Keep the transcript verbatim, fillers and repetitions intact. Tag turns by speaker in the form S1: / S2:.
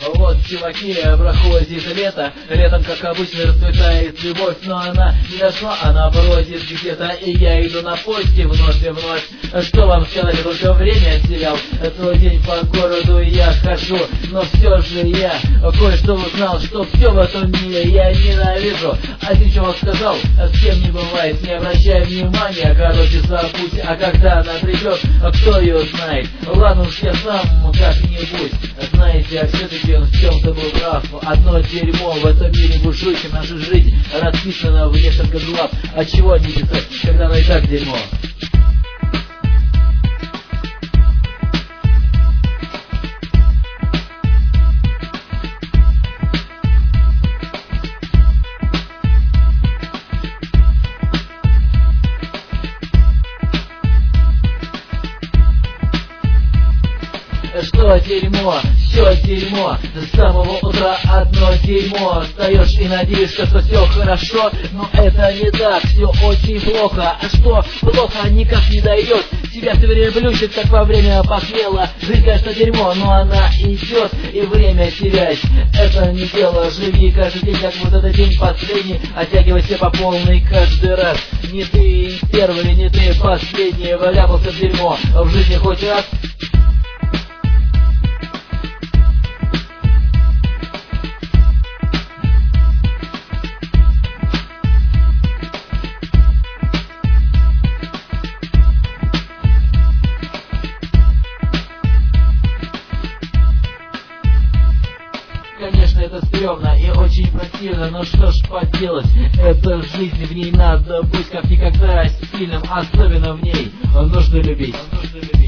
S1: Вот, чуваки, проходит лето. Летом, как обычно, расцветает любовь, но она не дошла, она бродит где-то, и я иду на поиски вновь и вновь. Что вам сказать, только время терял. Целый день по городу я хожу, но все же я кое-что узнал, что все в этом мире я ненавижу. Один чувак сказал, с кем не бывает, не обращай внимания, короче, забудь, а когда она придет, кто ее знает. Ладно уж я сам как-нибудь. Знаете, а все-таки он в чем-то был прав. Одно дерьмо в этом мире бушующем, наша жизнь расписана в несколько глав. А чего не писать, когда она и так дерьмо? Что дерьмо, все дерьмо, с самого утра одно дерьмо. Встаешь и надеешься, что все хорошо, но это не так, все очень плохо. А что плохо, никак не дойдет, тебя все время плющит, как во время похмела. Жизнь, конечно, дерьмо, но она идет, и время терять это не дело. Живи каждый день, как вот этот день последний, оттягивайся по полной каждый раз. Не ты первый, не ты последний вляпался в дерьмо в жизни хоть раз. Конечно, это стрёмно и очень противно, но что ж поделать, это жизнь, в ней надо быть как никогда сильным, особенно в ней нужно любить. Нужно любить.